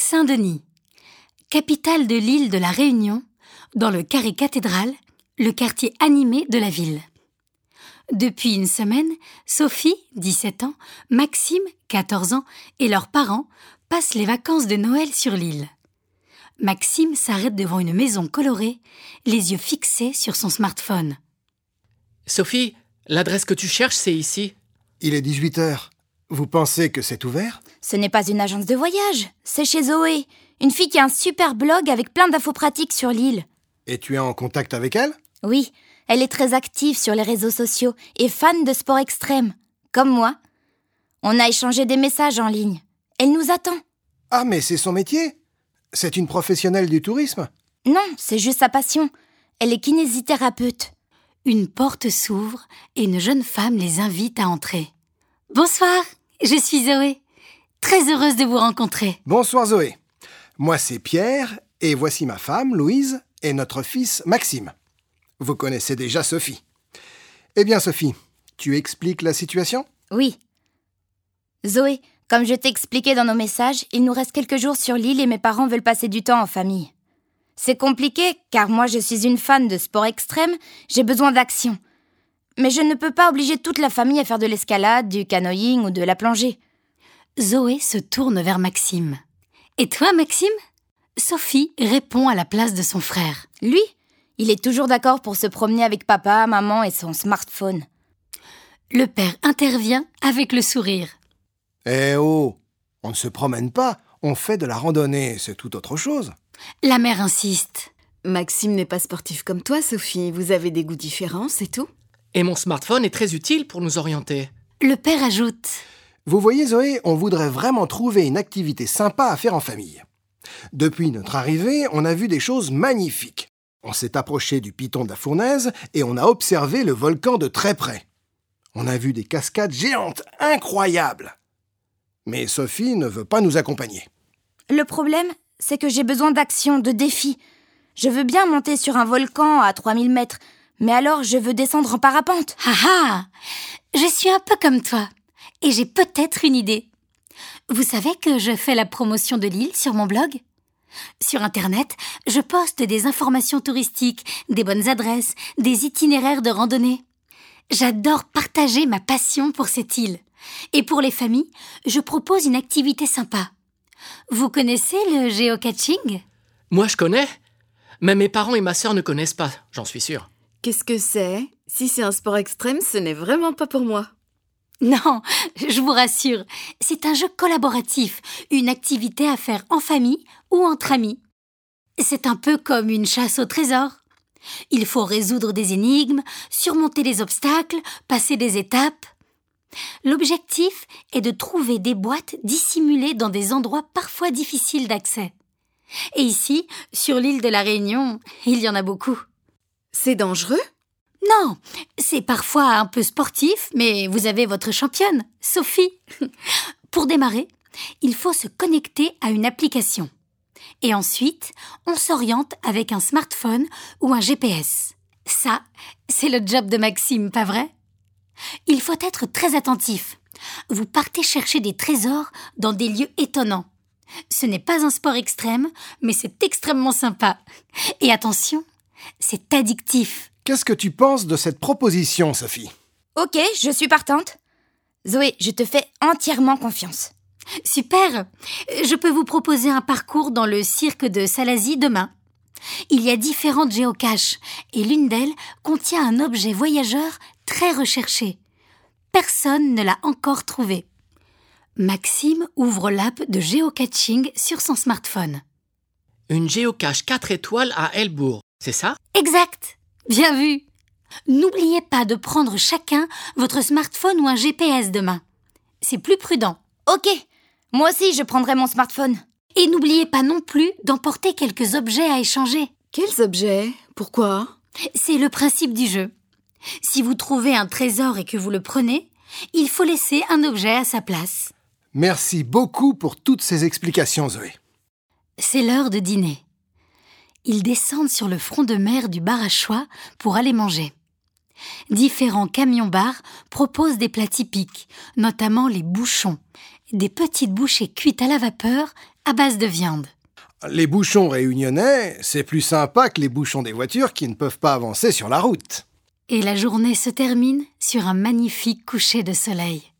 Saint-Denis, capitale de l'île de la Réunion, dans le carré cathédral, le quartier animé de la ville. Depuis une semaine, Sophie, 17 ans, Maxime, 14 ans, et leurs parents passent les vacances de Noël sur l'île. Maxime s'arrête devant une maison colorée, les yeux fixés sur son smartphone. Sophie, l'adresse que tu cherches, c'est ici. Il est 18h. Vous pensez que c'est ouvert ? Ce n'est pas une agence de voyage, c'est chez Zoé, une fille qui a un super blog avec plein d'infos pratiques sur l'île. Et tu es en contact avec elle ? Oui, elle est très active sur les réseaux sociaux et fan de sport extrême, comme moi. On a échangé des messages en ligne. Elle nous attend. Ah, mais c'est son métier ? C'est une professionnelle du tourisme ? Non, c'est juste sa passion. Elle est kinésithérapeute. Une porte s'ouvre et une jeune femme les invite à entrer. « Bonsoir, je suis Zoé. Très heureuse de vous rencontrer. » Bonsoir Zoé. Moi c'est Pierre et voici ma femme Louise et notre fils Maxime. Vous connaissez déjà Sophie. Eh bien Sophie, tu expliques la situation ? Oui. Zoé, comme je t'ai expliqué dans nos messages, il nous reste quelques jours sur l'île et mes parents veulent passer du temps en famille. C'est compliqué car moi je suis une fan de sport extrême, j'ai besoin d'action. Mais je ne peux pas obliger toute la famille à faire de l'escalade, du canoëing ou de la plongée. Zoé se tourne vers Maxime. « Et toi, Maxime ?» Sophie répond à la place de son frère. Lui, il est toujours d'accord pour se promener avec papa, maman et son smartphone. Le père intervient avec le sourire. « Eh oh, on ne se promène pas, on fait de la randonnée, c'est tout autre chose. » La mère insiste. « Maxime n'est pas sportif comme toi, Sophie. Vous avez des goûts différents, c'est tout. » Et mon smartphone est très utile pour nous orienter. Le père ajoute. Vous voyez Zoé, on voudrait vraiment trouver une activité sympa à faire en famille. Depuis notre arrivée, on a vu des choses magnifiques. On s'est approché du piton de la Fournaise et on a observé le volcan de très près. On a vu des cascades géantes, incroyables. Mais Sophie ne veut pas nous accompagner. Le problème, c'est que j'ai besoin d'action, de défis. Je veux bien monter sur un volcan à 3000 mètres, mais alors je veux descendre en parapente. Ah ah, je suis un peu comme toi et j'ai peut-être une idée. Vous savez que je fais la promotion de l'île sur mon blog ? Sur Internet, je poste des informations touristiques, des bonnes adresses, des itinéraires de randonnée. J'adore partager ma passion pour cette île. Et pour les familles, je propose une activité sympa. Vous connaissez le géocaching ? Moi, je connais. Mais mes parents et ma sœur ne connaissent pas, j'en suis sûr. Qu'est-ce que c'est ? Si c'est un sport extrême, ce n'est vraiment pas pour moi. Non, je vous rassure, c'est un jeu collaboratif, une activité à faire en famille ou entre amis. C'est un peu comme une chasse au trésor. Il faut résoudre des énigmes, surmonter les obstacles, passer des étapes. L'objectif est de trouver des boîtes dissimulées dans des endroits parfois difficiles d'accès. Et ici, sur l'île de la Réunion, il y en a beaucoup. C'est dangereux ? Non, c'est parfois un peu sportif, mais vous avez votre championne, Sophie. Pour démarrer, il faut se connecter à une application. Et ensuite, on s'oriente avec un smartphone ou un GPS. Ça, c'est le job de Maxime, pas vrai ? Il faut être très attentif. Vous partez chercher des trésors dans des lieux étonnants. Ce n'est pas un sport extrême, mais c'est extrêmement sympa. Et attention, c'est addictif. Qu'est-ce que tu penses de cette proposition, Sophie ? Ok, je suis partante. Zoé, je te fais entièrement confiance. Super. Je peux vous proposer un parcours dans le cirque de Salazie demain. Il y a différentes géocaches et l'une d'elles contient un objet voyageur très recherché. Personne ne l'a encore trouvé. Maxime ouvre l'app de géocaching sur son smartphone. Une géocache 4 étoiles à Elbourg, c'est ça ? Exact. Bien vu. N'oubliez pas de prendre chacun votre smartphone ou un GPS demain. C'est plus prudent. Ok, moi aussi je prendrai mon smartphone. Et n'oubliez pas non plus d'emporter quelques objets à échanger. Quels objets ? Pourquoi ? C'est le principe du jeu. Si vous trouvez un trésor et que vous le prenez, il faut laisser un objet à sa place. Merci beaucoup pour toutes ces explications, Zoé. C'est l'heure de dîner. Ils descendent sur le front de mer du bar à choix pour aller manger. Différents camions-bars proposent des plats typiques, notamment les bouchons, des petites bouchées cuites à la vapeur à base de viande. Les bouchons réunionnais, c'est plus sympa que les bouchons des voitures qui ne peuvent pas avancer sur la route. Et la journée se termine sur un magnifique coucher de soleil.